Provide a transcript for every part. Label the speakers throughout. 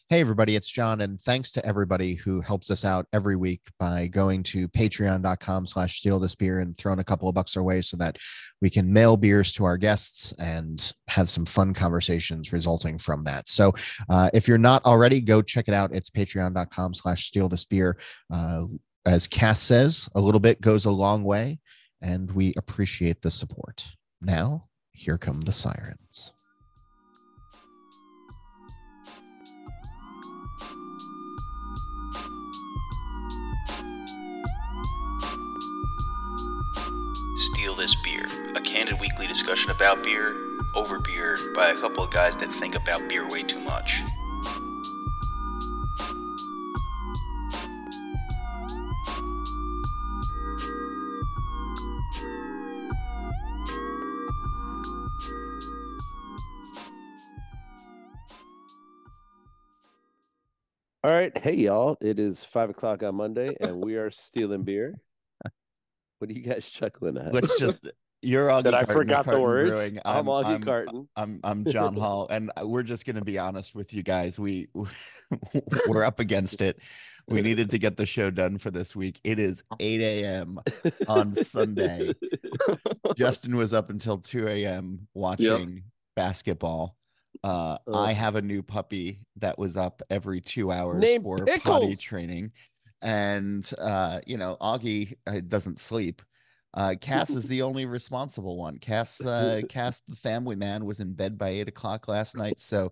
Speaker 1: Hey, everybody, it's John, and thanks to everybody who helps us out every week by going to patreon.com/steal this beer and throwing a couple of bucks our way so that we can mail beers to our guests and have some fun conversations resulting from that. So if you're not already, go check it out. It's patreon.com/steal this beer. As Cass says, a little bit goes a long way, and we appreciate the support. Now, here come the sirens.
Speaker 2: Steal This Beer, a candid weekly discussion about beer, over beer, by a couple of guys that think about beer way too much.
Speaker 3: All right, hey y'all! It is 5 o'clock on Monday, and we are stealing beer. What are you guys chuckling at?
Speaker 1: Let's just you're Augie
Speaker 3: That I
Speaker 1: Carton
Speaker 3: forgot
Speaker 1: of
Speaker 3: the
Speaker 1: Carton
Speaker 3: words.
Speaker 1: Brewing.
Speaker 3: I'm Augie Carton.
Speaker 1: I'm John Hall, and we're just gonna be honest with you guys. We're up against it. We needed to get the show done for this week. It is 8 a.m. on Sunday. Justin was up until 2 a.m. watching basketball. I have a new puppy that was up every 2 hours
Speaker 3: Named
Speaker 1: for potty
Speaker 3: Pickles.
Speaker 1: training. And Augie doesn't sleep. Cass is the only responsible one. Cass, the family man, was in bed by 8 o'clock last night, so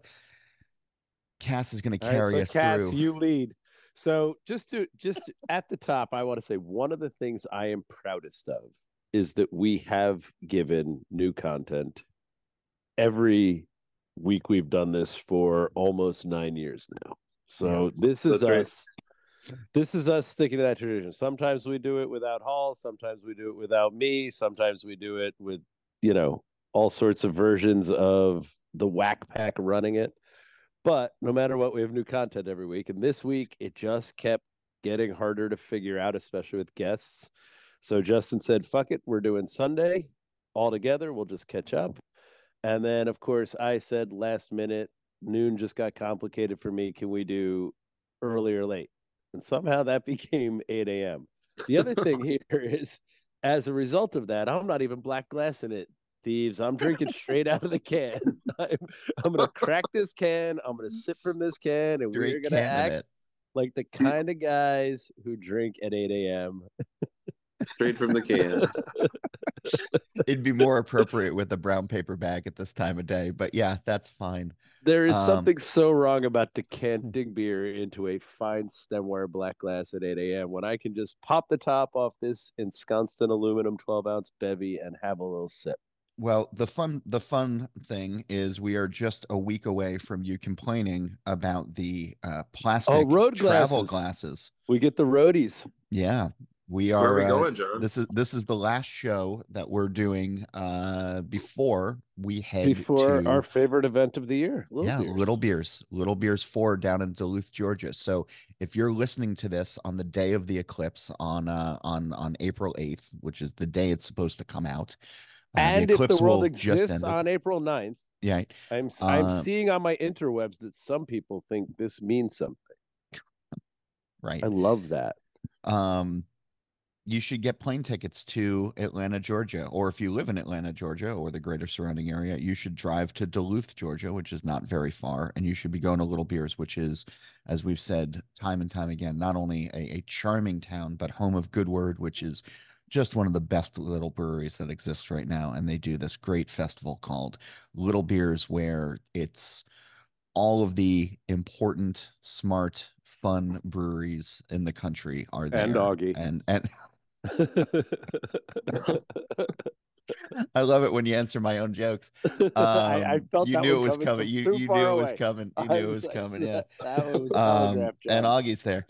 Speaker 1: Cass is going to
Speaker 3: All right,
Speaker 1: carry
Speaker 3: so
Speaker 1: us
Speaker 3: Cass,
Speaker 1: through.
Speaker 3: you lead. So just at the top, I want to say one of the things I am proudest of is that we have given new content every week. We've done this for almost 9 years now. So this is us. This is us sticking to that tradition. Sometimes we do it without Hall. Sometimes we do it without me. Sometimes we do it with, all sorts of versions of the Whack Pack running it. But no matter what, we have new content every week. And this week, it just kept getting harder to figure out, especially with guests. So Justin said, fuck it, we're doing Sunday all together. We'll just catch up. And then, of course, I said last minute, noon just got complicated for me. Can we do early or late? And somehow that became 8 a.m. The other thing here is, as a result of that, I'm not even black glassing it, thieves. I'm drinking straight out of the can. I'm going to crack this can. I'm going to sip from this can, and we're going to act like the kind of guys who drink at 8 a.m.
Speaker 4: Straight from the can.
Speaker 1: It'd be more appropriate with a brown paper bag at this time of day, but yeah, that's fine.
Speaker 3: There is something so wrong about decanting beer into a fine stemware black glass at 8 a.m. when I can just pop the top off this ensconced in aluminum 12-ounce bevy and have a little sip.
Speaker 1: Well, the fun thing is we are just a week away from you complaining about the plastic
Speaker 3: road
Speaker 1: travel
Speaker 3: glasses.
Speaker 1: glasses.
Speaker 3: We get the roadies.
Speaker 1: Yeah, we are.
Speaker 4: Where are we going, John?
Speaker 1: This is the last show that we're doing before we head
Speaker 3: before
Speaker 1: to
Speaker 3: our favorite event of the year.
Speaker 1: Little Beers 4 down in Duluth, Georgia. So if you're listening to this on the day of the eclipse on April 8th, which is the day it's supposed to come out,
Speaker 3: and if the world exists on April 9th,
Speaker 1: yeah,
Speaker 3: I'm seeing on my interwebs that some people think this means something.
Speaker 1: Right.
Speaker 3: I love that.
Speaker 1: You should get plane tickets to Atlanta, Georgia, or if you live in Atlanta, Georgia, or the greater surrounding area, you should drive to Duluth, Georgia, which is not very far, and you should be going to Little Beers, which is, as we've said time and time again, not only a charming town, but home of Good Word, which is just one of the best little breweries that exists right now. And they do this great festival called Little Beers, where it's all of the important, smart, fun breweries in the country are there.
Speaker 3: And Augie.
Speaker 1: And I love it when you answer my own jokes.
Speaker 3: I felt
Speaker 1: you knew it was coming. You knew it was coming. You knew it was coming. Yeah,
Speaker 3: that was telegraphed.
Speaker 1: And Augie's there.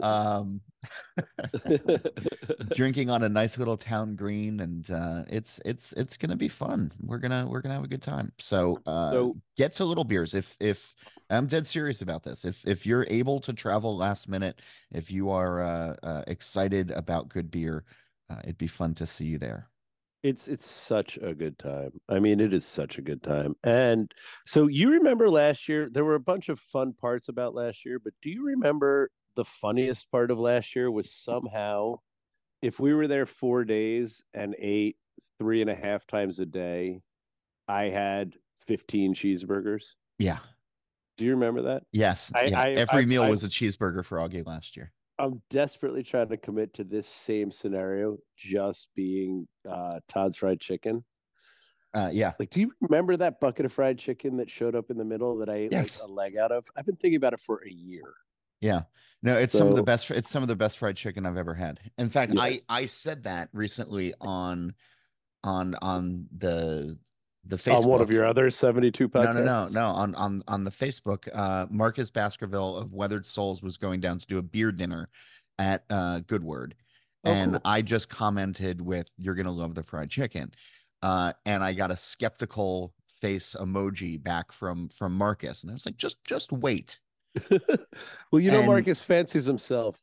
Speaker 1: Drinking on a nice little town green, and it's gonna be fun. We're gonna have a good time. So get to Little Beers if I'm dead serious about this. If you're able to travel last minute, if you are excited about good beer, it'd be fun to see you there.
Speaker 3: It's such a good time. I mean, it is such a good time. And so you remember last year, there were a bunch of fun parts about last year, but do you remember the funniest part of last year was somehow if we were there 4 days and ate 3.5 times a day, I had 15 cheeseburgers.
Speaker 1: Yeah.
Speaker 3: Do you remember that?
Speaker 1: Yes.
Speaker 3: I,
Speaker 1: Yeah.
Speaker 3: I,
Speaker 1: Every
Speaker 3: I,
Speaker 1: meal
Speaker 3: I,
Speaker 1: was a cheeseburger for Augie last year.
Speaker 3: I'm desperately trying to commit to this same scenario, just being Todd's Fried Chicken.
Speaker 1: Yeah.
Speaker 3: Like, do you remember that bucket of fried chicken that showed up in the middle that I ate like
Speaker 1: Yes.
Speaker 3: a leg out of? I've been thinking about it for a year.
Speaker 1: Yeah. No, it's some of the
Speaker 3: So
Speaker 1: best. It's some of the best fried chicken I've ever had. In fact,
Speaker 3: yeah,
Speaker 1: I said that recently on the
Speaker 3: on one of
Speaker 1: Facebook.
Speaker 3: your other 72 podcasts.
Speaker 1: No. On the Facebook, Marcus Baskerville of Weathered Souls was going down to do a beer dinner at Goodword,
Speaker 3: Oh,
Speaker 1: and
Speaker 3: cool.
Speaker 1: I just commented with "You're gonna love the fried chicken," and I got a skeptical face emoji back from Marcus, and I was like, just wait.
Speaker 3: Well,
Speaker 1: And
Speaker 3: Marcus fancies himself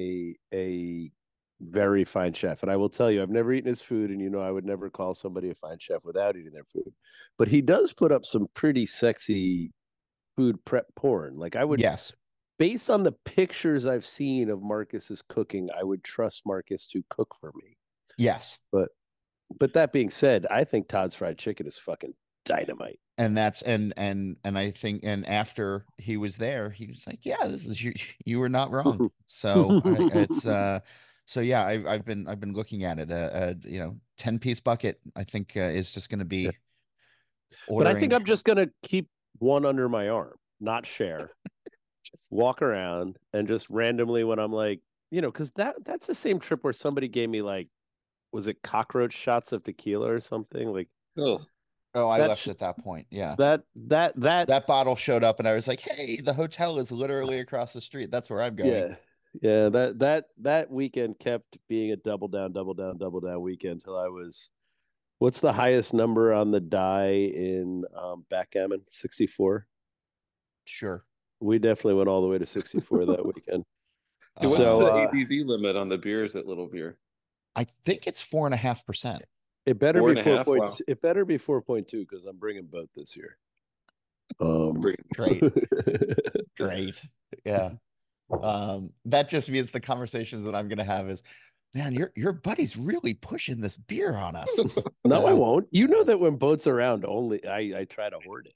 Speaker 3: a very fine chef, and I will tell you, I've never eaten his food, and I would never call somebody a fine chef without eating their food. But he does put up some pretty sexy food prep porn. Like I would,
Speaker 1: yes,
Speaker 3: based on the pictures I've seen of Marcus's cooking, I would trust Marcus to cook for me.
Speaker 1: yes,
Speaker 3: But that being said, I think Todd's Fried Chicken is fucking dynamite.
Speaker 1: and that's and I think and after he was there, he was like, "Yeah, this is you were not wrong." So it's so yeah, I've been looking at it. 10-piece bucket I think is just going to
Speaker 3: Yeah.
Speaker 1: be
Speaker 3: But I think
Speaker 1: ordering.
Speaker 3: I'm just gonna keep one under my arm, not share. Just walk around and just randomly when I'm like, because that's the same trip where somebody gave me like, was it cockroach shots of tequila or something like
Speaker 4: Oh,
Speaker 1: Oh, I
Speaker 3: that?
Speaker 1: left at that point. Yeah.
Speaker 3: That
Speaker 1: That bottle showed up and I was like, "Hey, the hotel is literally across the street. That's where I'm going."
Speaker 3: yeah. Yeah, that weekend kept being a double down, double down, double down weekend till I was. What's the highest number on the die in backgammon? 64.
Speaker 1: Sure.
Speaker 3: We definitely went all the way to 64 that weekend.
Speaker 4: hey, what's
Speaker 3: So
Speaker 4: the ABV limit on the beers at Little Beer?
Speaker 1: I think it's 4.5%.
Speaker 3: it better
Speaker 4: Four
Speaker 3: be
Speaker 4: and a half. Wow.
Speaker 3: 4.2. It better be 4.2 because I'm bringing both this year.
Speaker 4: Bring-
Speaker 1: Great. Great. Yeah. That just means the conversations that I'm gonna have is, man, your buddy's really pushing this beer on us.
Speaker 3: No, I
Speaker 1: Yeah.
Speaker 3: won't. You know that when boats around, only I try to hoard it.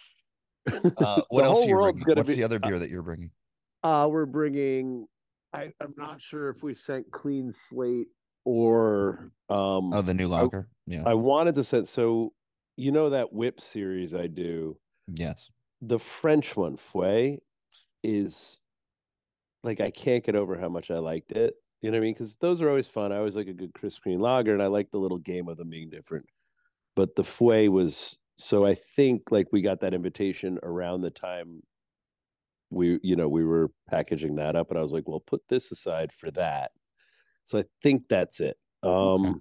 Speaker 1: What
Speaker 3: The
Speaker 1: else
Speaker 3: whole
Speaker 1: are you
Speaker 3: world's
Speaker 1: bringing?
Speaker 3: gonna
Speaker 1: What's
Speaker 3: be.
Speaker 1: the other beer that you're bringing?
Speaker 3: We're bringing. I'm not sure if we sent Clean Slate or
Speaker 1: Oh, the new
Speaker 3: I
Speaker 1: lager. Yeah.
Speaker 3: I wanted to send. So that whip series I do.
Speaker 1: Yes.
Speaker 3: The French one, Fouet, is like I can't get over how much I liked it. You know what I mean? Because those are always fun. I always like a good crisp green lager, and I like the little game of them being different. But the Fouet was so. I think like we got that invitation around the time we were packaging that up, and I was like, well, put this aside for that. So I think that's it.
Speaker 1: Okay.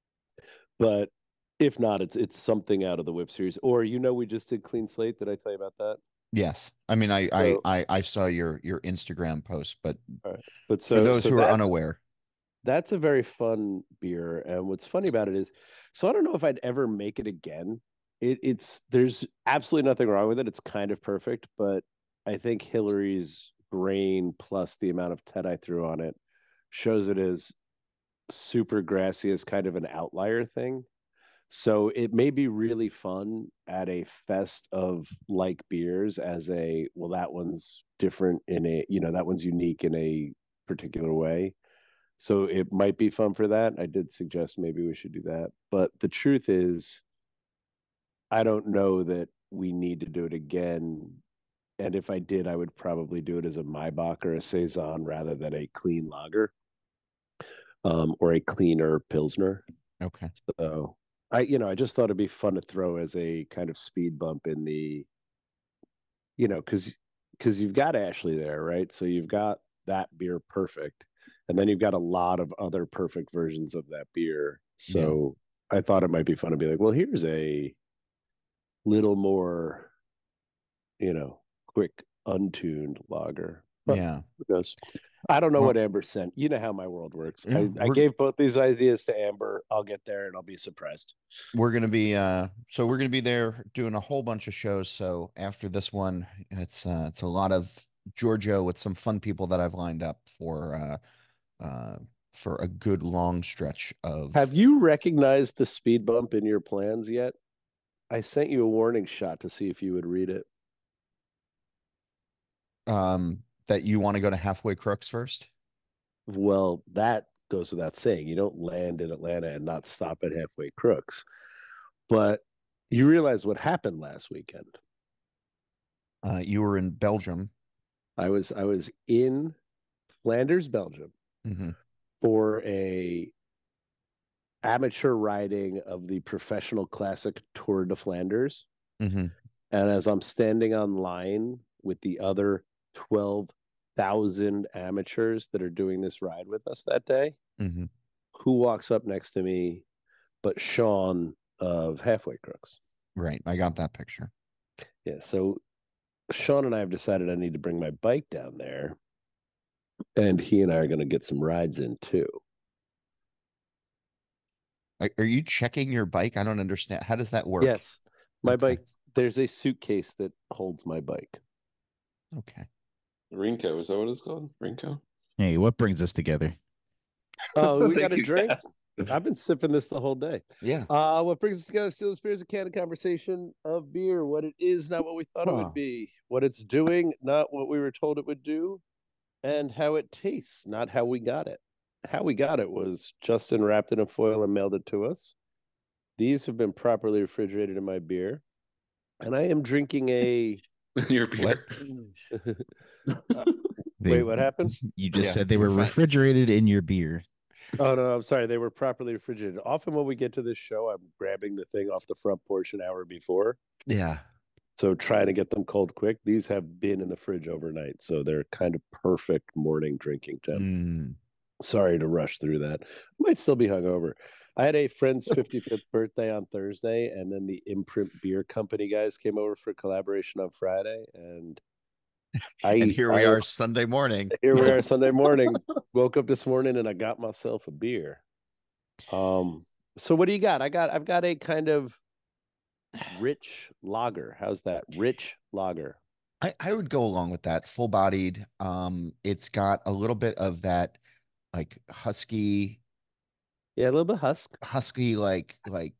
Speaker 3: But if not, it's something out of the whip series. Or we just did Clean Slate. Did I tell you about that?
Speaker 1: Yes. I mean,
Speaker 3: So
Speaker 1: I saw your Instagram post, but
Speaker 3: all right. But
Speaker 1: for those
Speaker 3: so
Speaker 1: who are
Speaker 3: that's
Speaker 1: unaware,
Speaker 3: That's a very fun beer. And what's funny about it is, so I don't know if I'd ever make it again. There's absolutely nothing wrong with it. It's kind of perfect, but I think Hillary's grain plus the amount of Tet I threw on it shows it as super grassy as kind of an outlier thing. So it may be really fun at a fest of like beers as that one's different that one's unique in a particular way. So it might be fun for that. I did suggest maybe we should do that. But the truth is, I don't know that we need to do it again. And if I did, I would probably do it as a Maibach or a Saison rather than a clean lager, or a cleaner Pilsner.
Speaker 1: okay.
Speaker 3: So I just thought it'd be fun to throw as a kind of speed bump in the, because you've got Ashley there, right? So you've got that beer perfect, and then you've got a lot of other perfect versions of that beer.
Speaker 1: Yeah.
Speaker 3: So I thought it might be fun to be like, well, here's a little more, quick, untuned lager. But
Speaker 1: Yeah.
Speaker 3: who knows? I don't know
Speaker 1: Well-
Speaker 3: what Amber sent. You know how my world works.
Speaker 1: Yeah,
Speaker 3: I gave both these ideas to Amber. I'll get there and I'll be surprised.
Speaker 1: We're gonna be we're gonna be there doing a whole bunch of shows. So after this one, it's a lot of Georgia with some fun people that I've lined up for a good long stretch of.
Speaker 3: Have you recognized the speed bump in your plans yet? I sent you a warning shot to see if you would read it.
Speaker 1: That you want to go to Halfway Crooks first?
Speaker 3: Well, that goes without saying. You don't land in Atlanta and not stop at Halfway Crooks. But you realize what happened last weekend.
Speaker 1: You were in Belgium.
Speaker 3: I was in Flanders, Belgium,
Speaker 1: Mhm.
Speaker 3: for a amateur riding of the professional classic Tour de Flanders.
Speaker 1: Mhm.
Speaker 3: And as I'm standing on line with the other 12,000 amateurs that are doing this ride with us that day,
Speaker 1: Mhm.
Speaker 3: who walks up next to me but Sean of Halfway Crooks?
Speaker 1: Right. I got that picture.
Speaker 3: Yeah. So Sean and I have decided I need to bring my bike down there, and he and I are going to get some rides in too.
Speaker 1: Are you checking your bike? I don't understand. How does that work?
Speaker 3: Yes. My
Speaker 1: Okay.
Speaker 3: bike, there's a suitcase that holds my bike.
Speaker 1: Okay.
Speaker 4: Rinko, is that what it's called? Rinko?
Speaker 5: Hey, what brings us together?
Speaker 3: Oh, we
Speaker 4: Thank
Speaker 3: got a
Speaker 4: you,
Speaker 3: drink?
Speaker 4: Cass.
Speaker 3: I've been sipping this the whole day.
Speaker 1: Yeah.
Speaker 3: What brings us together? Steal This Beer is a candid conversation of beer. What it is, not what we thought it would be. What it's doing, not what we were told it would do. And how it tastes, not how we got it. How we got it was Justin wrapped it in foil and mailed it to us. These have been properly refrigerated in my beer. And I am drinking a...
Speaker 4: Your beer.
Speaker 3: Wait, what happened?
Speaker 5: You just
Speaker 1: Yeah,
Speaker 5: said they
Speaker 1: you're
Speaker 5: were
Speaker 1: fine.
Speaker 5: refrigerated in your beer.
Speaker 3: Oh, no, I'm sorry. They were properly refrigerated. Often when we get to this show, I'm grabbing the thing off the front porch an hour before.
Speaker 1: Yeah.
Speaker 3: So trying to get them cold quick. These have been in the fridge overnight. So they're kind of perfect morning drinking temp.
Speaker 1: Mm.
Speaker 3: Sorry to rush through that. Might still be hungover. I had a friend's 55th birthday on Thursday, and then the Imprint Beer Company guys came over for collaboration on Friday. And
Speaker 1: And here we are Sunday morning.
Speaker 3: Here we are Sunday morning. Woke up this morning and I got myself a beer. So what do you got? I've got a kind of rich lager. How's that? Rich lager.
Speaker 1: I would go along with that. Full bodied. It's got a little bit of that like husky,
Speaker 3: Yeah, a little bit
Speaker 1: husky, like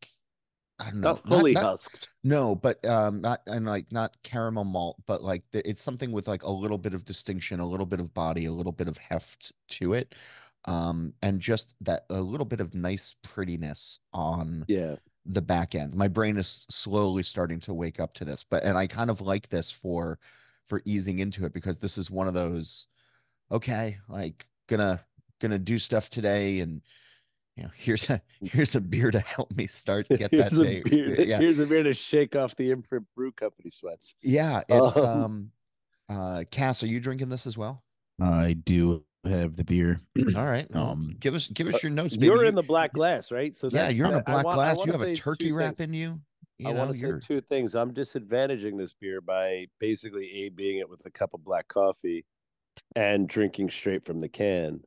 Speaker 1: I don't know.
Speaker 3: not fully husked.
Speaker 1: No, but not caramel malt, but like it's something with like a little bit of distinction, a little bit of body, a little bit of heft to it. And just that a little bit of nice prettiness on the back end. My brain is slowly starting to wake up to this, and I kind of like this for easing into it, because this is one of those, okay, like gonna do stuff today, and here's a beer to help me get that day. Yeah.
Speaker 3: Here's a beer to shake off the Imprint Brew Company sweats.
Speaker 1: Yeah, it's Cass, are you drinking this as well?
Speaker 5: I do have the beer.
Speaker 1: All right. Give us your notes, baby.
Speaker 3: You're in the black glass, right? So
Speaker 1: yeah, you're in a black glass. You have a
Speaker 3: say
Speaker 1: turkey wrap in you.
Speaker 3: I want to say two things. I'm disadvantaging this beer by basically A-being it with a cup of black coffee and drinking straight from the can.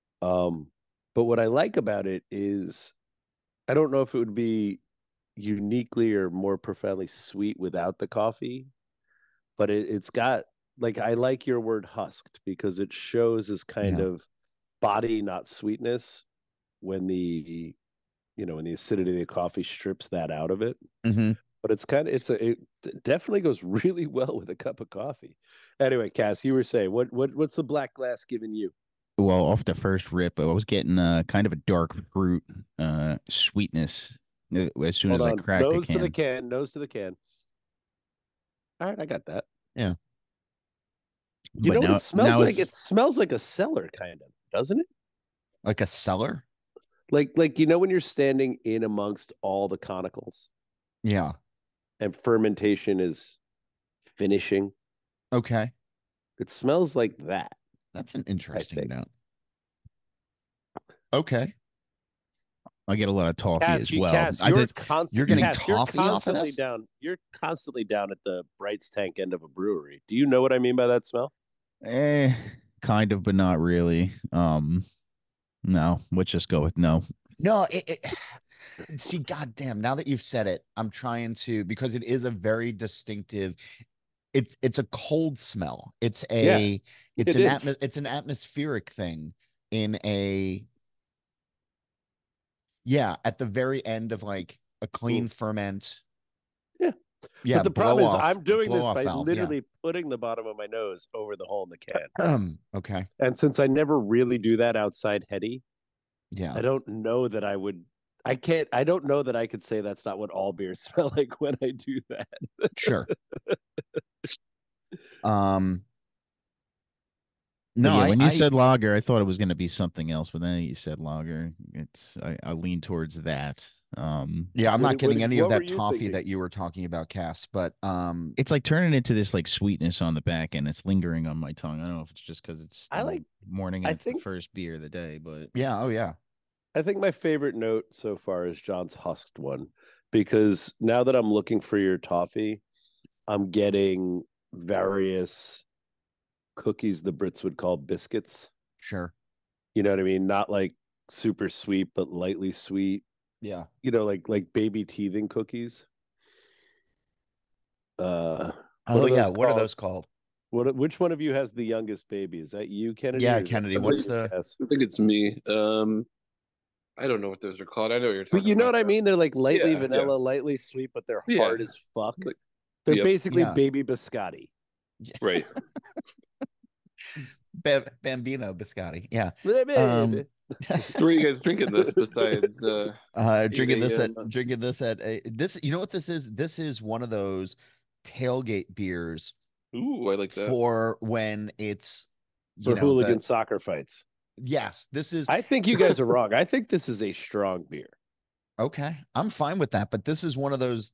Speaker 3: But what I like about it is I don't know if it would be uniquely or more profoundly sweet without the coffee, but it's got, like, I like your word husked, because it shows this kind of body, not sweetness, when the acidity of the coffee strips that out of it.
Speaker 1: Mm-hmm.
Speaker 3: But it definitely goes really well with a cup of coffee. Anyway, Cass, you were saying, what's the black glass giving you?
Speaker 5: Well, off the first rip, I was getting kind of a dark fruit sweetness as soon as I cracked the can.
Speaker 3: Nose to the can. All right, I got that.
Speaker 1: Yeah.
Speaker 3: You know what it smells like? It smells like a cellar, kind of, doesn't it?
Speaker 1: Like a cellar?
Speaker 3: Like when you're standing in amongst all the conicals.
Speaker 1: Yeah.
Speaker 3: And fermentation is finishing.
Speaker 1: Okay.
Speaker 3: It smells like that.
Speaker 1: That's an interesting note. Okay.
Speaker 5: I get a lot of toffee as well.
Speaker 3: Cass,
Speaker 1: you're getting toffee off of this?
Speaker 3: You're constantly down at the Brights Tank end of a brewery. Do you know what I mean by that smell?
Speaker 5: kind of, but not really. No, let's just go with no.
Speaker 1: No, see, goddamn, now that you've said it, I'm trying to, because it is a very distinctive, it's a cold smell. It's an atmospheric thing in a, at the very end of like a clean ferment.
Speaker 3: Yeah. But the problem is I'm doing this by
Speaker 1: valve,
Speaker 3: literally putting the bottom of my nose over the hole in the can.
Speaker 1: Okay.
Speaker 3: And since I never really do that outside heady,
Speaker 1: yeah,
Speaker 3: I don't know that I don't know that I could say that's not what all beers smell like when I do that.
Speaker 1: Sure.
Speaker 5: No, when you said lager, I thought it was going to be something else, but then you said lager. I lean towards that.
Speaker 1: I'm not getting any of that toffee that you were talking about, Cass, but
Speaker 5: it's like turning into this like sweetness on the back and it's lingering on my tongue. I don't know if it's just because it's morning and it's the first beer of the day, but
Speaker 3: I think my favorite note so far is John's husked one, because now that I'm looking for your toffee, I'm getting various cookies the Brits would call biscuits.
Speaker 1: Sure.
Speaker 3: You know what I mean? Not like super sweet, but lightly sweet.
Speaker 1: Yeah.
Speaker 3: You know, like baby teething cookies.
Speaker 1: What are those called?
Speaker 3: Which one of you has the youngest baby? Is that you, Kennedy?
Speaker 1: Yeah, Kennedy. What's the?
Speaker 4: I think it's me. I don't know what those are called. I know what you're talking about.
Speaker 3: But you know what I mean? They're like lightly vanilla, lightly sweet, but they're hard as fuck. They're basically baby biscotti.
Speaker 4: Right.
Speaker 1: Bambino biscotti. Yeah.
Speaker 4: Where are you guys drinking this besides
Speaker 1: drinking this at this, you know what this is? This is one of those tailgate beers.
Speaker 4: Ooh, I like that.
Speaker 1: For when it's
Speaker 3: for hooligan soccer fights.
Speaker 1: Yes, this is.
Speaker 3: I think you guys are wrong. I think this is a strong beer.
Speaker 1: Okay, I'm fine with that, but this is one of those.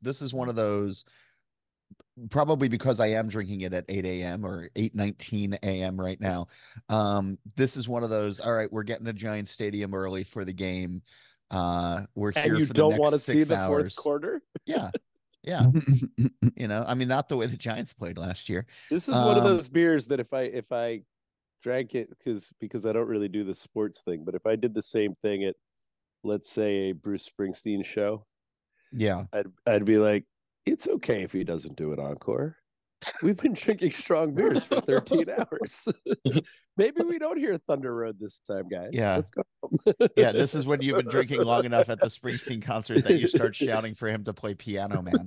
Speaker 1: Probably because I am drinking it at 8 a.m. or 8:19 a.m. right now. This is one of those. All right, we're getting to Giant Stadium early for the game. We're here. And you don't want to see the fourth
Speaker 3: quarter.
Speaker 1: Yeah. You know, I mean, not the way the Giants played last year.
Speaker 3: This is one of those beers that if I drank it because I don't really do the sports thing, but if I did the same thing at, let's say, a Bruce Springsteen show, I'd be like, it's okay if he doesn't do an encore. We've been drinking strong beers for 13 hours. Maybe we don't hear Thunder Road this time, guys.
Speaker 1: Yeah.
Speaker 3: Let's go.
Speaker 1: Yeah, this is when you've been drinking long enough at the Springsteen concert that you start shouting for him to play Piano Man.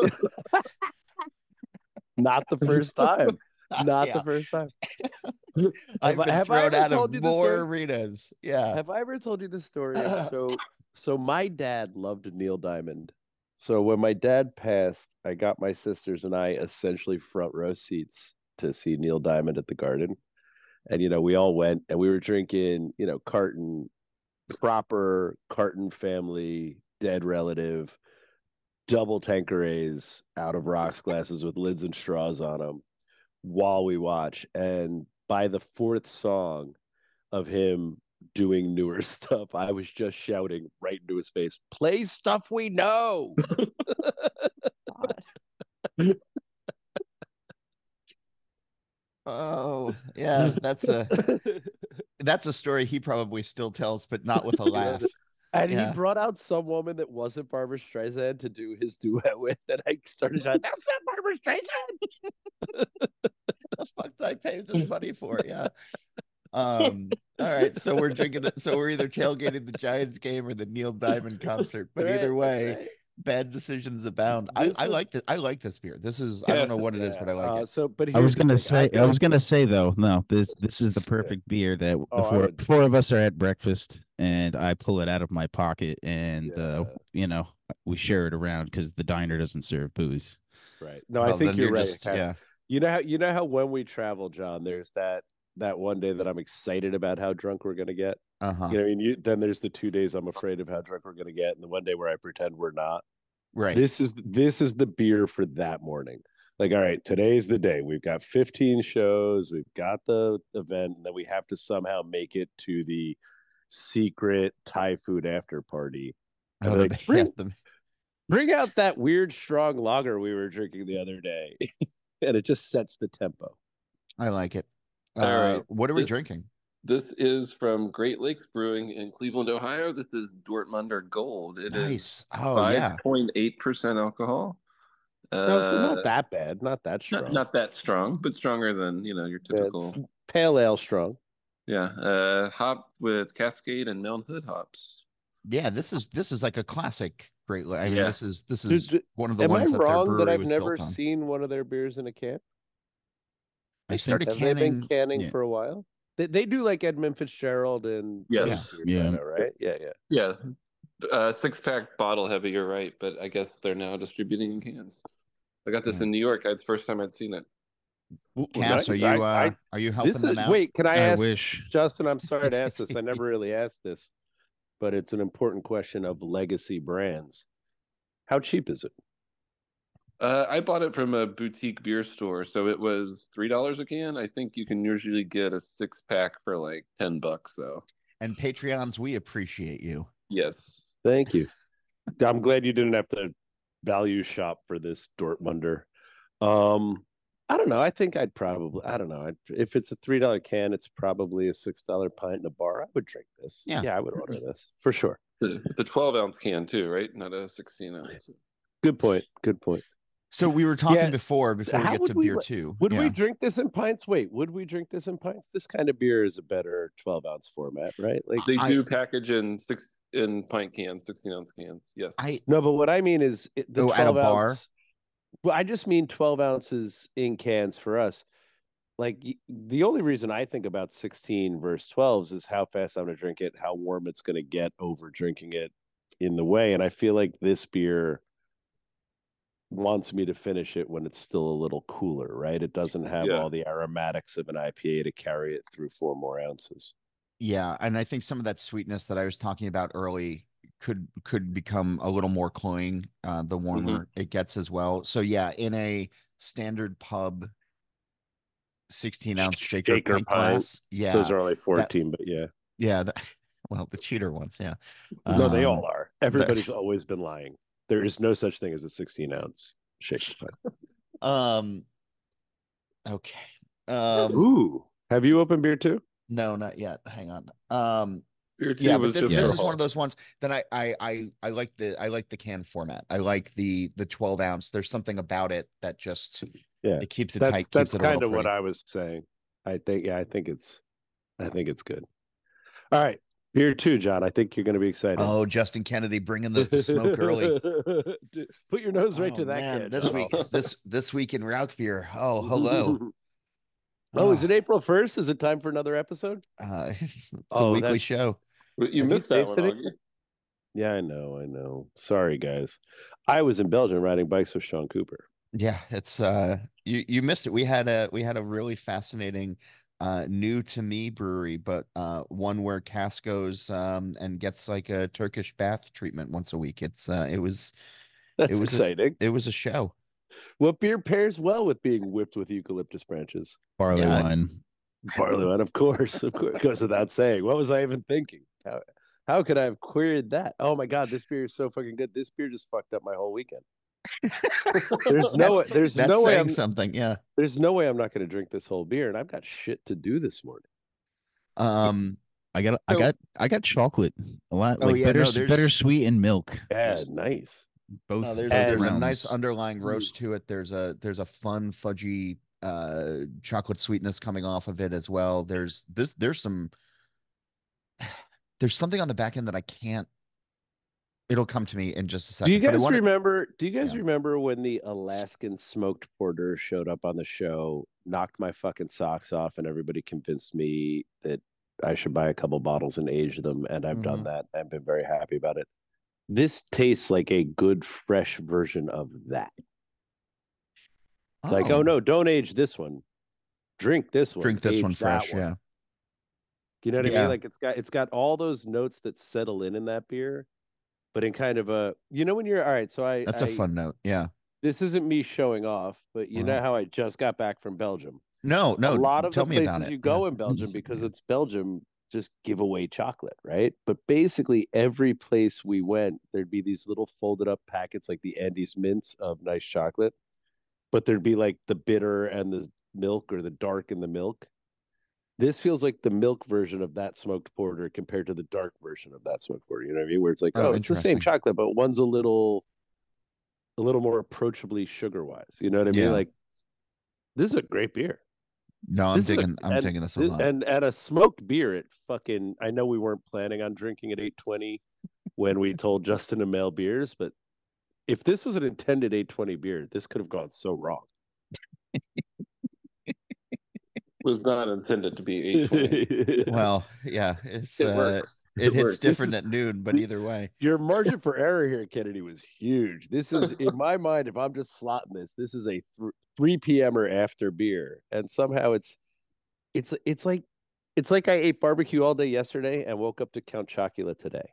Speaker 3: Not the first time. The first time.
Speaker 1: I've been thrown out of more arenas. Yeah.
Speaker 3: Have I ever told you this story? So my dad loved Neil Diamond. So when my dad passed, I got my sisters and I essentially front row seats to see Neil Diamond at the Garden. And, you know, we all went and we were drinking, you know, proper Carton family, dead relative, double Tanquerays out of rocks glasses with lids and straws on them while we watch. And by the fourth song of him doing newer stuff, I was just shouting right into his face, play stuff we know.
Speaker 1: Oh yeah, that's a story he probably still tells, but not with a laugh.
Speaker 3: And he brought out some woman that wasn't Barbara Streisand to do his duet with, and I started shouting, that's not Barbara Streisand.
Speaker 1: The fuck did I pay this money for? Yeah. All right, so we're drinking so we're either tailgating the Giants game or the Neil Diamond concert, but either way, bad decisions abound. I like that. I like this beer. This is I don't know what it is, but I like it.
Speaker 3: So, but
Speaker 5: I was gonna say though, no, this is the perfect beer that the four of us are at breakfast, and I pull it out of my pocket, and you know, we share it around because the diner doesn't serve booze.
Speaker 3: Right. No, I think you're right. You know how when we travel, John, there's that one day that I'm excited about how drunk we're gonna get. You know, I mean, then there's the 2 days I'm afraid of how drunk we're gonna get, and the one day where I pretend we're not.
Speaker 1: Right.
Speaker 3: This is the beer for that morning. Like, all right, today's the day. We've got 15 shows. We've got the event, and then we have to somehow make it to the secret Thai food after party. Like, bring out that weird strong lager we were drinking the other day, and it just sets the tempo.
Speaker 1: I like it.
Speaker 4: right.
Speaker 1: What are we
Speaker 4: This
Speaker 1: drinking?
Speaker 4: this is from Great Lakes Brewing in Cleveland, Ohio. This is Dortmunder Gold. It is
Speaker 1: Nice. Oh yeah.
Speaker 4: 5.8% alcohol.
Speaker 3: No, so not
Speaker 4: Uh,
Speaker 3: that bad, not that
Speaker 4: not
Speaker 3: strong.
Speaker 4: not that strong, but stronger than your
Speaker 3: It's
Speaker 4: typical.
Speaker 3: pale ale strong.
Speaker 4: Yeah. Hop with Cascade and Melon Hood hops.
Speaker 1: Yeah, this is like a classic Great Lake. I mean,
Speaker 4: Yeah.
Speaker 1: this is one of the
Speaker 3: Am I
Speaker 1: ones that their
Speaker 3: wrong that
Speaker 1: brewery
Speaker 3: I've
Speaker 1: was
Speaker 3: never
Speaker 1: built on.
Speaker 3: seen one of their beers in a can?
Speaker 1: They started
Speaker 3: Have they been
Speaker 1: canning.
Speaker 3: canning
Speaker 5: Yeah.
Speaker 3: for a while? They do like Edmund Fitzgerald and
Speaker 4: Yes.
Speaker 3: beers,
Speaker 5: Yeah.
Speaker 3: I know, right? Yeah.
Speaker 4: Yeah. 6-pack bottle heavy, you're right, but I guess they're now distributing in cans. I got this
Speaker 1: Yeah.
Speaker 4: in New York. It's the first time I'd seen it.
Speaker 1: Cass,
Speaker 3: Nice.
Speaker 1: are you
Speaker 3: This
Speaker 1: helping
Speaker 3: is
Speaker 1: them out?
Speaker 3: wait, can I
Speaker 5: I
Speaker 3: ask
Speaker 5: wish.
Speaker 3: Justin? I'm sorry to ask this. I never really asked this, but it's an important question of legacy brands. How cheap is it?
Speaker 4: I bought it from a boutique beer store, so it was $3 a can. I think you can usually get a 6-pack for like $10 though.
Speaker 1: And Patreons, we appreciate you.
Speaker 4: Yes.
Speaker 3: Thank you. I'm glad you didn't have to value shop for this Dortmunder. I don't know. I think I don't know. If it's a $3 can, it's probably a $6 pint in a bar. I would drink this.
Speaker 1: Yeah.
Speaker 3: I would order this for sure.
Speaker 4: The 12-ounce can too, right? Not a 16-ounce.
Speaker 3: Good point. Good point.
Speaker 1: So we were talking
Speaker 3: Yeah,
Speaker 1: before we
Speaker 3: how
Speaker 1: get
Speaker 3: would
Speaker 1: to
Speaker 3: we
Speaker 1: beer
Speaker 3: li-
Speaker 1: two.
Speaker 3: Would
Speaker 1: Yeah.
Speaker 3: we drink this in pints? Wait, would we drink this in pints? This kind of beer is a better 12-ounce format, right? Like
Speaker 4: They
Speaker 1: I-
Speaker 4: do package in pint cans, 16-ounce cans. Yes.
Speaker 3: no, but what I mean is the
Speaker 1: Oh, at a
Speaker 3: 12
Speaker 1: bar?
Speaker 3: ounce. Well, I just mean 12 ounces in cans for us. Like the only reason I think about 16 versus 12s is how fast I'm going to drink it, how warm it's going to get over drinking it in the way. And I feel like this beer wants me to finish it when it's still a little cooler, right? It doesn't have
Speaker 4: Yeah.
Speaker 3: all the aromatics of an IPA to carry it through 4 more ounces.
Speaker 1: Yeah, and I think some of that sweetness that I was talking about early could become a little more cloying the warmer it gets as well. So yeah, in a standard pub 16-ounce shaker pint glass, yeah,
Speaker 3: Those are only 14, but yeah.
Speaker 1: yeah, well, the cheater ones, yeah.
Speaker 3: No, they all are. Everybody's always been lying. There is no such thing as a 16-ounce shaker pint.
Speaker 1: Okay.
Speaker 3: Ooh, have you opened beer too?
Speaker 1: No, not yet. Hang on.
Speaker 4: Beer two
Speaker 1: Yeah, but
Speaker 4: was
Speaker 1: this,
Speaker 4: just
Speaker 1: this
Speaker 4: for
Speaker 1: is one of those ones that I like the can format. I like the 12-ounce. There's something about it that just it keeps it tight, keeps
Speaker 3: That's
Speaker 1: it a
Speaker 3: kind
Speaker 1: little
Speaker 3: of what
Speaker 1: pretty.
Speaker 3: I was saying. I think it's good. All right, beer two, John. I think you're going to be excited.
Speaker 1: Oh, Justin Kennedy bringing the smoke early.
Speaker 3: Put your nose right
Speaker 1: Oh,
Speaker 3: to that
Speaker 1: man,
Speaker 3: can.
Speaker 1: this week this week in Rauk beer. Oh, hello.
Speaker 3: Oh, is it April 1st? Is it time for another episode?
Speaker 1: It's a weekly show.
Speaker 4: You
Speaker 3: Have
Speaker 4: missed
Speaker 3: you
Speaker 4: that one,
Speaker 3: tasted it?
Speaker 4: Augie.
Speaker 3: Yeah, I know. Sorry, guys. I was in Belgium riding bikes with Sean Cooper.
Speaker 1: Yeah, it's you missed it. We had a really fascinating new to me brewery, but one where Cass goes and gets like a Turkish bath treatment once a week. That's
Speaker 3: exciting.
Speaker 1: It was a show.
Speaker 3: What beer pairs well with being whipped with eucalyptus branches?
Speaker 5: Barley wine.
Speaker 3: Barley wine, of course, goes without saying. What was I even thinking? How could I have queried that? Oh my god, this beer is so fucking good. This beer just fucked up my whole weekend. There's no way. There's
Speaker 1: That's
Speaker 3: no way.
Speaker 1: saying something. Yeah.
Speaker 3: There's no way I'm not going to drink this whole beer, and I've got shit to do this morning.
Speaker 5: I got chocolate a lot,
Speaker 1: Oh,
Speaker 5: like
Speaker 1: yeah,
Speaker 5: bittersweet and milk.
Speaker 3: Yeah, nice.
Speaker 5: Both.
Speaker 1: There's a
Speaker 5: rounds.
Speaker 1: nice underlying roast to it. There's a fun fudgy chocolate sweetness coming off of it as well. There's something on the back end that I can't. It'll come to me in just a second.
Speaker 3: Do you guys remember when the Alaskan smoked porter showed up on the show, knocked my fucking socks off, and everybody convinced me that I should buy a couple bottles and age them, and I've done that. I've been very happy about it. This tastes like a good, fresh version of that. Like, oh no, don't age this one. Drink this one.
Speaker 1: Drink this
Speaker 3: age
Speaker 1: one
Speaker 3: that
Speaker 1: fresh, yeah.
Speaker 3: You know what I
Speaker 1: Yeah.
Speaker 3: mean? Like it's got all those notes that settle in that beer, but in kind of a, when you're all right. So
Speaker 1: That's a fun note. Yeah.
Speaker 3: This isn't me showing off, but you know how I just got back from Belgium.
Speaker 1: No.
Speaker 3: A lot of
Speaker 1: tell
Speaker 3: the
Speaker 1: me about
Speaker 3: places
Speaker 1: it.
Speaker 3: you go in Belgium, because it's Belgium, just give away chocolate, right? But basically every place we went, there'd be these little folded up packets like the Andes mints of nice chocolate, but there'd be like the bitter and the milk, or the dark and the milk. This feels like the milk version of that smoked porter compared to the dark version of that smoked porter. You know what I mean? Where it's like, oh, it's the same
Speaker 1: interesting.
Speaker 3: chocolate, but one's a little more approachably sugar wise. You know what I mean?
Speaker 1: Yeah.
Speaker 3: Like, this is a great beer.
Speaker 1: No, I'm digging this a lot.
Speaker 3: And at a smoked beer, it fucking. I know we weren't planning on drinking at 820 when we told Justin to mail beers, but if this was an intended 820 beer, this could have gone so wrong.
Speaker 4: Was not intended to be 820.
Speaker 1: Well, yeah, it
Speaker 4: works.
Speaker 1: It hits
Speaker 4: works.
Speaker 1: different at noon, but either way,
Speaker 3: your margin for error here, Kennedy, was huge. This is, in my mind, if I'm just slotting this is a 3 p.m. or after beer, and somehow it's like I ate barbecue all day yesterday and woke up to Count Chocula today.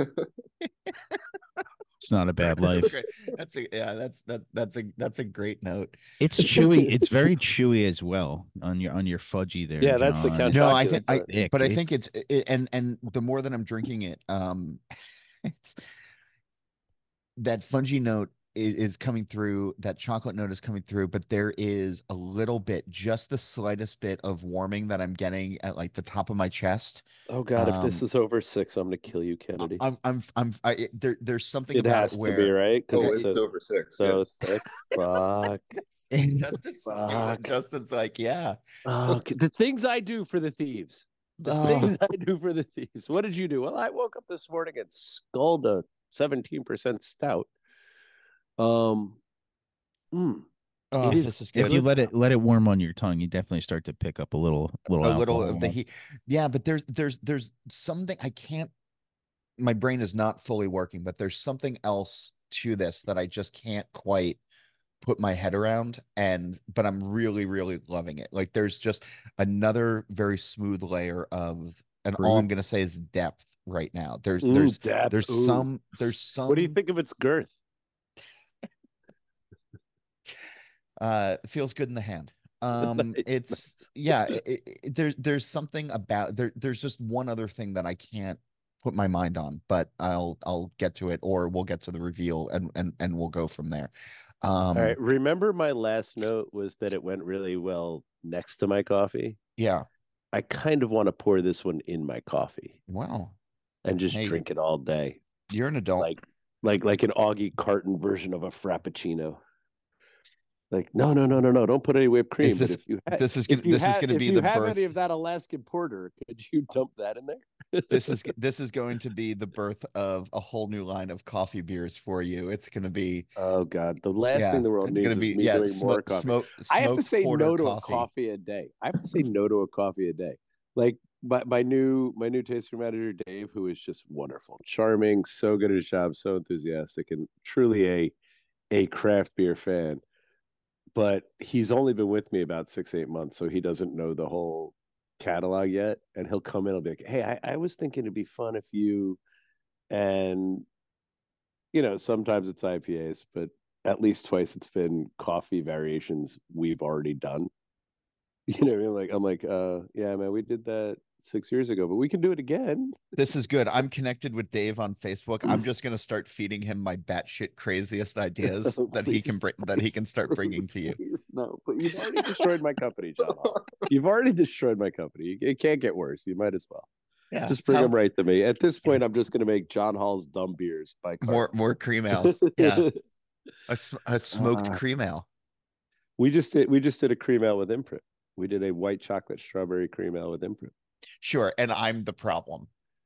Speaker 5: It's not a bad life.
Speaker 1: That's a great note.
Speaker 5: It's chewy. It's very chewy as well on your fudgy there.
Speaker 3: Yeah, that's the
Speaker 5: John.
Speaker 3: Count
Speaker 1: No,
Speaker 3: Chocula.
Speaker 1: I think but I
Speaker 5: It-
Speaker 1: think and the more that I'm drinking it, it's that fungi note is coming through, that chocolate note is coming through, but there is a little bit, just the slightest bit of warming that I'm getting at like the top of my chest.
Speaker 3: Oh God, if this is over 6, I'm gonna kill you, Kennedy.
Speaker 1: There's something
Speaker 3: it
Speaker 1: about
Speaker 3: has
Speaker 1: it
Speaker 3: to
Speaker 1: where
Speaker 3: be, right?
Speaker 4: Oh,
Speaker 3: Because
Speaker 4: it's over 6.
Speaker 3: so
Speaker 4: Yes.
Speaker 3: thick. Fuck.
Speaker 1: Justin's, Justin's like, yeah.
Speaker 3: The things I do for the thieves. The things I do for the thieves. What did you do? Well, I woke up this morning and sculled a 17% stout.
Speaker 1: Oh, this is good.
Speaker 5: If you let it warm on your tongue, you definitely start to pick up a little
Speaker 1: of the heat. Yeah, but there's something I can't. My brain is not fully working, but there's something else to this that I just can't quite put my head around. But I'm really, really loving it. Like, there's just another very smooth layer of, and all I'm gonna say is depth right now. There's
Speaker 3: depth.
Speaker 1: there's some.
Speaker 3: What do you think of its girth?
Speaker 1: Feels good in the hand.
Speaker 3: Nice.
Speaker 1: There's something about there's just one other thing that I can't put my mind on, but I'll get to it, or we'll get to the reveal and we'll go from there.
Speaker 3: All right. Remember, my last note was that it went really well next to my coffee.
Speaker 1: Yeah.
Speaker 3: I kind of want to pour this one in my coffee.
Speaker 1: Wow.
Speaker 3: And just drink it all day.
Speaker 1: You're an adult.
Speaker 3: Like an Augie Carton version of a Frappuccino. Like, no, don't put any whipped cream.
Speaker 1: This is going to be the birth.
Speaker 3: If you have any of that Alaskan Porter, could you dump that in there?
Speaker 1: This is going to be the birth of a whole new line of coffee beers for you. It's going to be,
Speaker 3: oh God, the last thing the world needs is me doing more coffee. I have to say no to a coffee a day. Like my new tasting manager, Dave, who is just wonderful, charming, so good at his job, so enthusiastic, and truly a craft beer fan. But he's only been with me about 6-8 months, so he doesn't know the whole catalog yet. And he'll come in and be like, hey, I was thinking it'd be fun if you, and sometimes it's IPAs, but at least twice it's been coffee variations we've already done. You know what I mean? I'm like, yeah, man, we did that 6 years ago, but we can do it again.
Speaker 1: This is good. I'm connected with Dave on Facebook. I'm just going to start feeding him my batshit craziest ideas that he can start bringing to you.
Speaker 3: No, but you've already destroyed my company, John Hall. You've already destroyed my company. It can't get worse. You might as well. Yeah, just bring them right to me. At this point, I'm just going to make John Hall's dumb beers by
Speaker 1: more cream ales. Yeah, a smoked cream ale.
Speaker 3: We just did a cream ale with imprint. We did a white chocolate strawberry cream ale with imprint.
Speaker 1: Sure, and I'm the problem.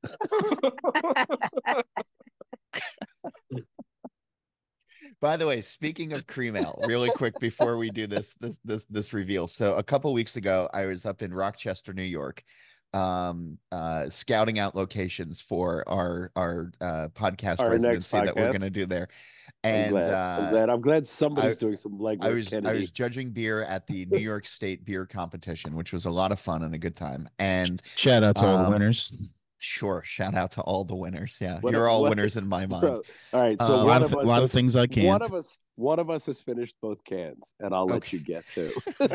Speaker 1: By the way, speaking of cream ale, really quick before we do this reveal. So a couple weeks ago, I was up in Rochester, New York, scouting out locations for our podcast residency that we're going to do there. And
Speaker 3: I'm glad somebody's doing some legwork.
Speaker 1: I was judging beer at the New York State Beer Competition, which was a lot of fun and a good time. And
Speaker 5: shout out to all the winners.
Speaker 1: Sure, shout out to all the winners. Yeah, you're all winners in my mind.
Speaker 3: All right, so
Speaker 5: a lot of things I can't.
Speaker 3: One of us has finished both cans, and I'll let you guess who.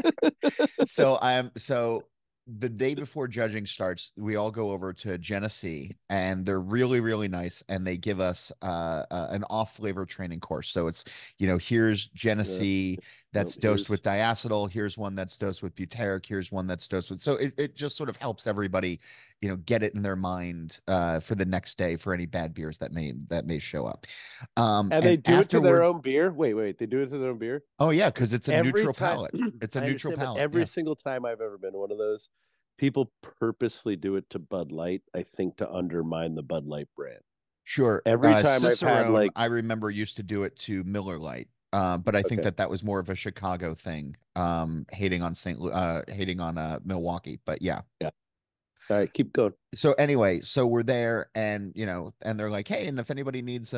Speaker 1: So the day before judging starts, we all go over to Genesee, and they're really, really nice, and they give us an off-flavor training course. So it's, here's Genesee, that's dosed with diacetyl. Here's one that's dosed with butyric. Here's one that's dosed with. So it just sort of helps everybody, get it in their mind for the next day for any bad beers that may show up.
Speaker 3: And they do it to their own beer. Wait, they do it to their own beer.
Speaker 1: Oh yeah, because it's a neutral palate. It's a neutral palate.
Speaker 3: Every single time I've ever been to one of those, people purposely do it to Bud Light. I think to undermine the Bud Light brand.
Speaker 1: Sure.
Speaker 3: Every time
Speaker 1: Cicerone,
Speaker 3: I've had
Speaker 1: I remember used to do it to Miller Lite. But I think that was more of a Chicago thing. Hating on Milwaukee, but yeah.
Speaker 3: All right, keep going.
Speaker 1: So anyway, so we're there, and and they're like, hey, and if anybody needs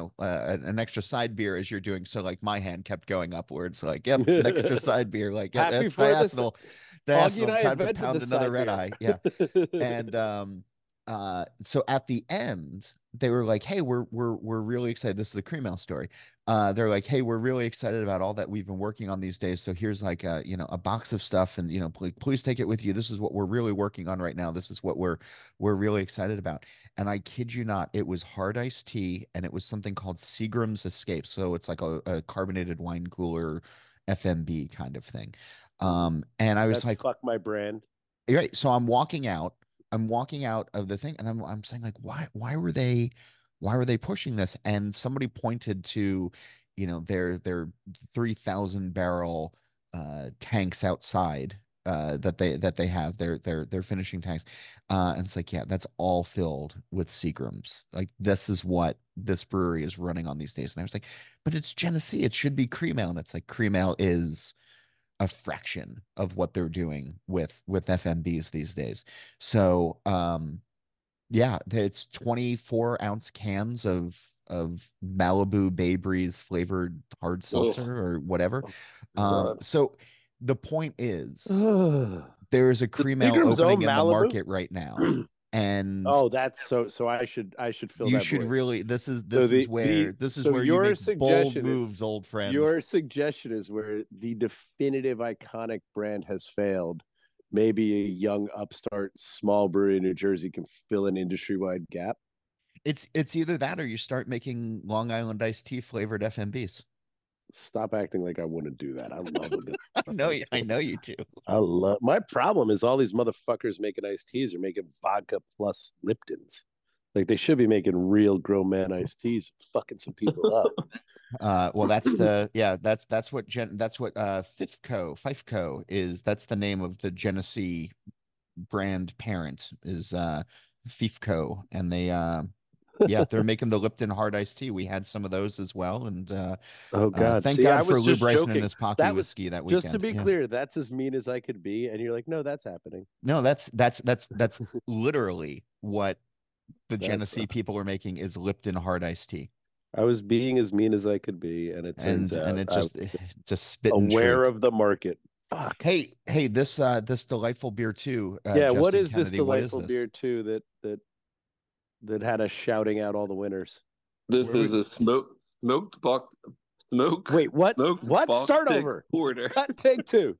Speaker 1: an extra side beer as you're doing, so like my hand kept going upwards, like, yep, an extra side beer, like, yeah, that's diacetyl. Time to pound another red eye. Yeah. And so at the end, they were like, hey, we're really excited. This is a Cream Ale story. They're like, hey, we're really excited about all that we've been working on these days. So here's like a box of stuff, and please take it with you. This is what we're really working on right now. This is what we're really excited about. And I kid you not, it was hard iced tea, and it was something called Seagram's Escape. So it's like a carbonated wine cooler FMB kind of thing. And I was like,
Speaker 3: fuck my brand.
Speaker 1: Right. So I'm walking out of the thing, and I'm saying, like, why were they pushing this? And somebody pointed to their 3,000 barrel tanks outside that they have, their finishing tanks, and it's like, yeah, that's all filled with Seagram's. Like, this is what this brewery is running on these days. And I was like, but it's Genesee, it should be Cream Ale. And it's like, Cream Ale is a fraction of what they're doing with FMBs these days. So yeah, it's 24-ounce cans of Malibu Bay Breeze flavored hard seltzer or whatever. So the point is, there is a Cream Ale opening in the market right now. And
Speaker 3: that's so I should fill
Speaker 1: you
Speaker 3: that
Speaker 1: should
Speaker 3: void.
Speaker 1: Really, this is where you make bold moves, old friend.
Speaker 3: Your suggestion is where the definitive iconic brand has failed. Maybe a young upstart small brewery in New Jersey can fill an industry-wide gap.
Speaker 1: It's either that, or you start making Long Island iced tea flavored FMBs.
Speaker 3: Stop acting like I wouldn't do that. I love it.
Speaker 1: I know you do.
Speaker 3: My problem is all these motherfuckers making iced teas are making vodka plus Liptons. Like, they should be making real grown man iced teas, fucking some people up.
Speaker 1: Well, that's what Fifco is. That's the name of the Genesee brand parent is Fifco, and they yeah, they're making the Lipton hard iced tea. We had some of those as well, and
Speaker 3: oh god,
Speaker 1: thank God for Lou Bryson and his Pocky whiskey that weekend.
Speaker 3: Just to be clear, that's as mean as I could be, and you're like, no, that's happening.
Speaker 1: No, that's literally what the Genesee people are making is Lipton hard iced tea.
Speaker 3: I was being as mean as I could be, and it turns out,
Speaker 1: and it just spitting
Speaker 3: aware
Speaker 1: truth
Speaker 3: of the market.
Speaker 1: Fuck. Hey, this delightful beer too.
Speaker 3: Justin what is Kennedy, this delightful beer too that had us shouting out all the winners?
Speaker 4: This is a smoked box smoke.
Speaker 3: Wait, what?
Speaker 4: What?
Speaker 3: Start over.
Speaker 4: Porter.
Speaker 3: Cut take two.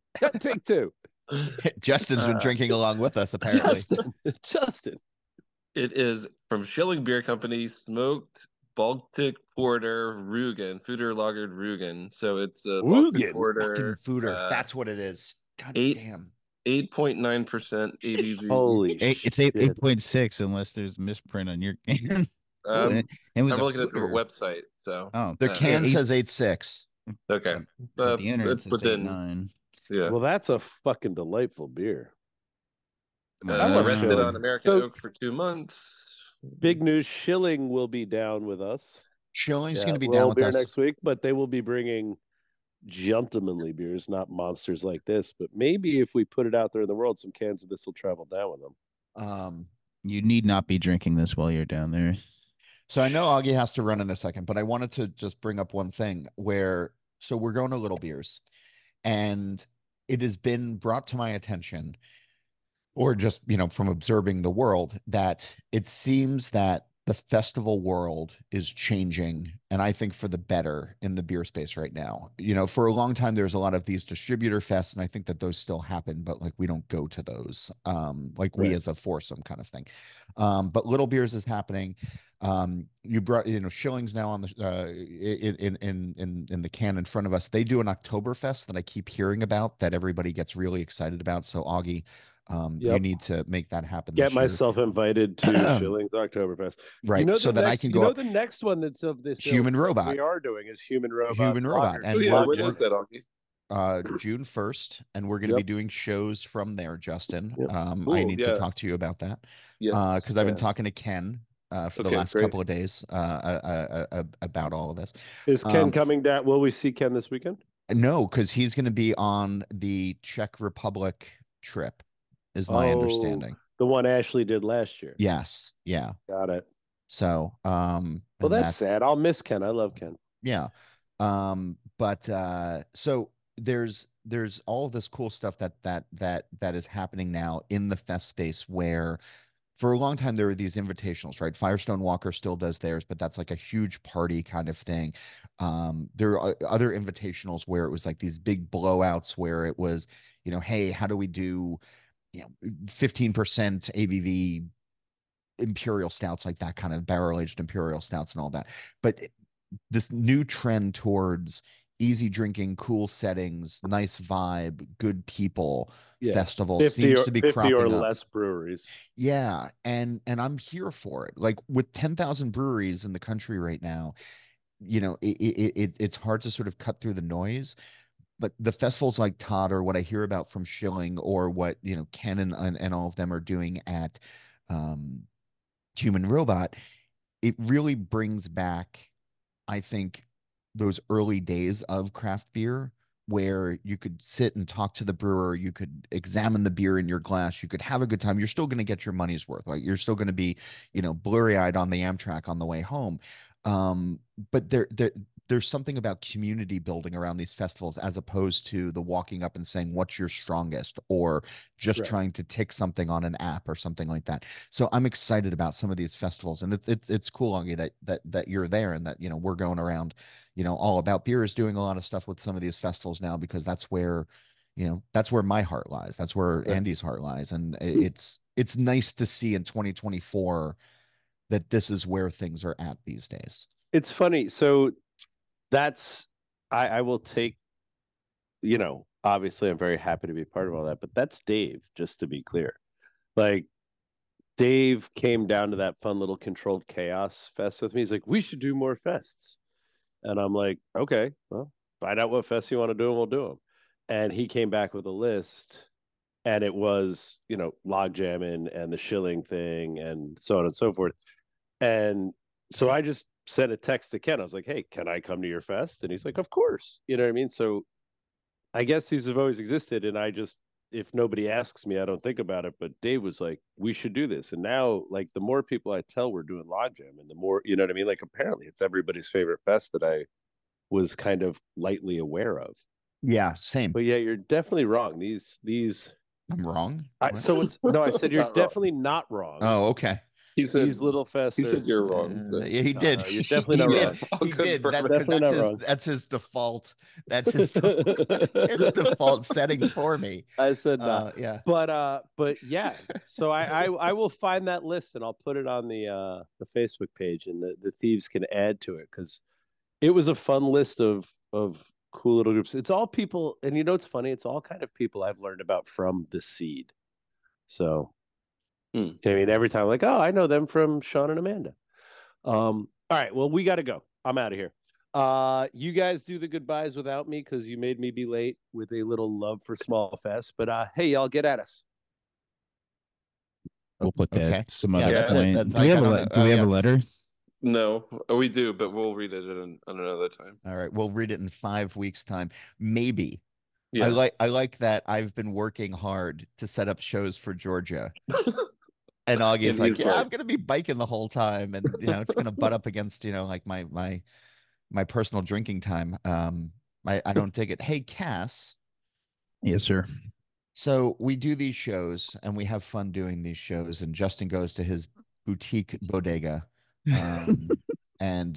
Speaker 1: Justin's been drinking along with us, apparently.
Speaker 3: Justin.
Speaker 4: It is from Schilling Beer Company, smoked Baltic Porter Rugen, Fooder Lagered Rugen. So it's a Baltic Porter.
Speaker 1: Fooder. That's what it is. God damn.
Speaker 4: 8.9% ABV.
Speaker 3: Holy
Speaker 5: it's 8.6 unless there's misprint on your can.
Speaker 4: I'm looking at the website. So
Speaker 1: the can says 8.6.
Speaker 4: Okay.
Speaker 5: The internet
Speaker 4: it's
Speaker 5: says
Speaker 4: within
Speaker 5: 8.9.
Speaker 4: Yeah.
Speaker 3: Well, that's a fucking delightful beer.
Speaker 4: Rested on American Oak for 2 months.
Speaker 3: Big news: Schilling will be down with us.
Speaker 1: Schilling's going to be down with us
Speaker 3: next week, but they will be bringing gentlemanly beers, not monsters like this. But maybe if we put it out there in the world, some cans of this will travel down with them.
Speaker 5: You need not be drinking this while you're down there.
Speaker 1: So I know Augie has to run in a second, but I wanted to just bring up one thing so we're going to Little Beers, and it has been brought to my attention, or just, from observing the world, that it seems that the festival world is changing, and I think for the better in the beer space right now. For a long time, there's a lot of these distributor fests, and I think that those still happen, but like we don't go to those, we as a foursome kind of thing. But Little Beers is happening. You brought, Schilling's now on the in the can in front of us. They do an Oktoberfest that I keep hearing about that everybody gets really excited about. So Augie, you need to make that happen
Speaker 3: Get
Speaker 1: this year.
Speaker 3: myself invited to Schilling's Oktoberfest.
Speaker 1: Right. So that I can go.
Speaker 3: The next one that's of this
Speaker 1: Human Robot
Speaker 3: we are doing is Human Robot.
Speaker 1: Human Robot.
Speaker 4: And when is that, Augie?
Speaker 1: June 1st, and we're going to be doing shows from there, Justin.
Speaker 4: Cool,
Speaker 1: I need to talk to you about that.
Speaker 4: Yes.
Speaker 1: Because I've been talking to Ken for the last couple of days about all of this.
Speaker 3: Is Ken coming down? Will we see Ken this weekend?
Speaker 1: No, because he's going to be on the Czech Republic trip, is my understanding.
Speaker 3: The one Ashley did last year.
Speaker 1: Yes. Yeah.
Speaker 3: Got it.
Speaker 1: So,
Speaker 3: well, that's sad. I'll miss Ken. I love Ken.
Speaker 1: Yeah. But so there's all of this cool stuff that is happening now in the fest space, where for a long time there were these invitationals, right? Firestone Walker still does theirs, but that's like a huge party kind of thing. There are other invitationals where it was like these big blowouts where it was, hey, how do we do 15% ABV imperial stouts, like that kind of barrel-aged imperial stouts and all that. But this new trend towards easy drinking, cool settings, nice vibe, good people festival seems to be
Speaker 3: 50
Speaker 1: cropping
Speaker 3: or
Speaker 1: up.
Speaker 3: less breweries.
Speaker 1: Yeah, and I'm here for it. Like with 10,000 breweries in the country right now, it's hard to sort of cut through the noise. But the festivals like Todd, or what I hear about from Schilling, or what Ken and all of them are doing at Human Robot, it really brings back, I think, those early days of craft beer where you could sit and talk to the brewer, you could examine the beer in your glass, you could have a good time. You're still going to get your money's worth. Like you're still going to be, blurry-eyed on the Amtrak on the way home. But there's something about community building around these festivals, as opposed to the walking up and saying, what's your strongest, or just trying to tick something on an app or something like that. So I'm excited about some of these festivals, and it's cool, Augie, that you're there, and that, we're going around, All About Beer is doing a lot of stuff with some of these festivals now, because that's where, that's where my heart lies. That's where Andy's heart lies. And it's nice to see in 2024 that this is where things are at these days.
Speaker 3: It's funny. So that's, I will take, obviously I'm very happy to be part of all that, but that's Dave, just to be clear. Like Dave came down to that fun little Controlled Chaos fest with me. He's like, we should do more fests. And I'm like, okay, well, find out what fests you want to do and we'll do them. And he came back with a list, and it was, log jamming and the Schilling thing and so on and so forth. And so I just sent a text to Ken. I was like, hey, can I come to your fest? And he's like, of course. You know what I mean? So I guess these have always existed. And I just, if nobody asks me, I don't think about it. But Dave was like, we should do this. And now, like, the more people I tell we're doing Logjam, and the more, you know what I mean? Like, apparently it's everybody's favorite fest that I was kind of lightly aware of.
Speaker 1: Yeah, same.
Speaker 3: But yeah, you're definitely wrong. These
Speaker 1: I'm wrong.
Speaker 3: I said you're definitely not wrong.
Speaker 1: Oh, okay.
Speaker 4: He said,
Speaker 3: these little fests.
Speaker 4: He said you're wrong.
Speaker 1: Yeah, he did.
Speaker 3: You're definitely not wrong.
Speaker 1: He did. That's his default. That's his default setting for me.
Speaker 3: I said not.
Speaker 1: Yeah.
Speaker 3: But yeah. So I will find that list, and I'll put it on the Facebook page, and the thieves can add to it, because it was a fun list of cool little groups. It's all people, and it's funny. It's all kind of people I've learned about from the seed. So. I mean, every time, like, oh, I know them from Sean and Amanda. All right, well, we got to go. I'm out of here. You guys do the goodbyes without me, because you made me be late with a little love for Small Fest. But hey, y'all, get at us.
Speaker 5: We'll put that some other point.
Speaker 1: Do we have a
Speaker 5: letter?
Speaker 4: No, we do, but we'll read it on another time.
Speaker 1: All right, we'll read it in 5 weeks' time, maybe.
Speaker 4: Yeah.
Speaker 1: I like that I've been working hard to set up shows for Georgia. And Augie's like, yeah, I'm gonna be biking the whole time, and it's gonna butt up against like my personal drinking time. I don't dig it. Hey, Cass.
Speaker 5: Yes, sir.
Speaker 1: So we do these shows, and we have fun doing these shows, and Justin goes to his boutique bodega, and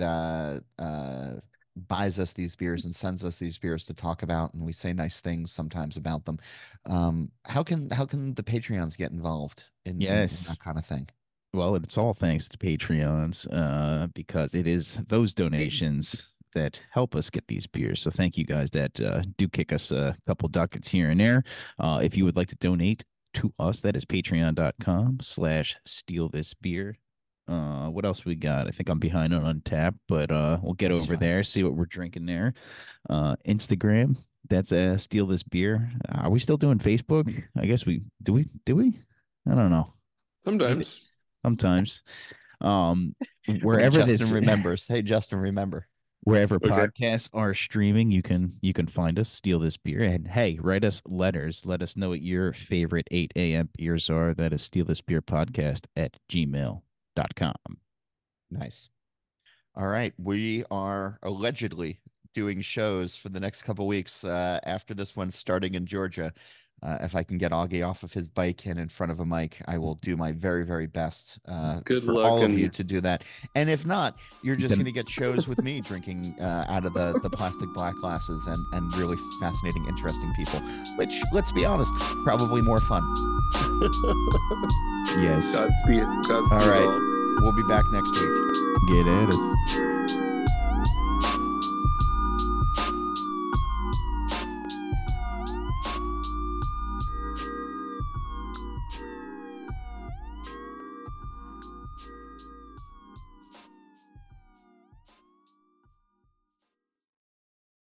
Speaker 1: buys us these beers and sends us these beers to talk about, and we say nice things sometimes about them. How can the Patreons get involved in that kind of thing?
Speaker 5: Well, it's all thanks to Patreons, because it is those donations that help us get these beers. So thank you guys that do kick us a couple ducats here and there. If you would like to donate to us, that is patreon.com/stealthisbeer. What else we got? I think I'm behind on Untappd, but we'll get
Speaker 1: That's
Speaker 5: over
Speaker 1: fine.
Speaker 5: there, see what we're drinking there. Instagram, that's Steal This Beer. Are we still doing Facebook? I guess we do. We? I don't know. Sometimes. Wherever
Speaker 1: Justin remembers. Hey, Justin, remember.
Speaker 5: Wherever podcasts are streaming, you can find us, Steal This Beer. And hey, write us letters. Let us know what your favorite 8 a.m. beers are. That is stealthisbeerpodcast@gmail.com.
Speaker 1: Nice. All right. We are allegedly doing shows for the next couple weeks after this one starting in Georgia. If I can get Augie off of his bike and in front of a mic, I will do my very, very best
Speaker 4: Good
Speaker 1: for
Speaker 4: luck
Speaker 1: all of
Speaker 4: and-
Speaker 1: you to do that. And if not, you're just going to get shows with me drinking out of the plastic black glasses and really fascinating, interesting people, which, let's be honest, probably more fun.
Speaker 5: Yes.
Speaker 4: Godspeed.
Speaker 1: All right. We'll be back next week.
Speaker 5: Get at us.